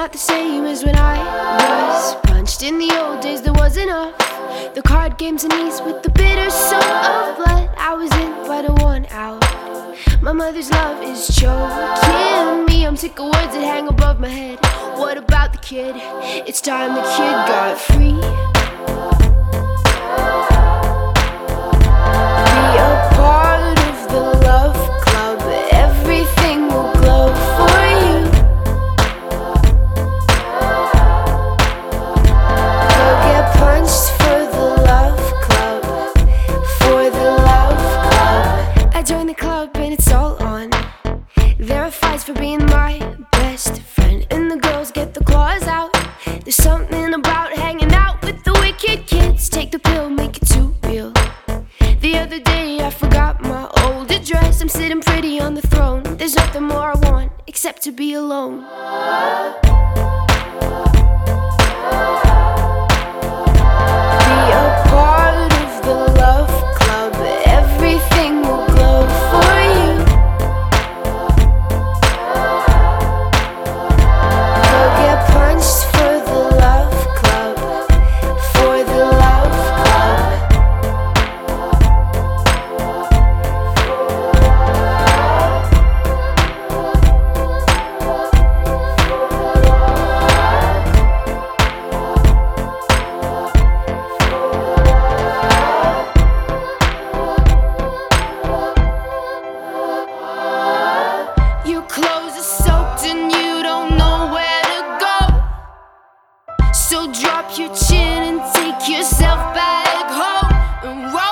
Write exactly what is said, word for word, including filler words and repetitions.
not the same as when I was punched. In the old days there was enough. The card games and knees with the bitter soul of blood. I was in but I won out. My mother's love is choking me. I'm sick of words that hang above my head. What about the kid? It's time the kid got free. Be a part of the love club. Everything will glow for you. Go get punched for the love club. For the love club. I joined the club and it's all on. There are fights for being my best friend, and the girls get the claws out. There's something about hanging out with the wicked kids. Take the pill, make it too real. The other day I forgot my old address. I'm sitting pretty on the throne. There's nothing more I want except to be alone. Be a part of the love club. Everything will glow for you. Go get punched for the love club. For the love club. Your clothes are soaked and you don't know where to go. So drop your chin and take yourself back home and roll.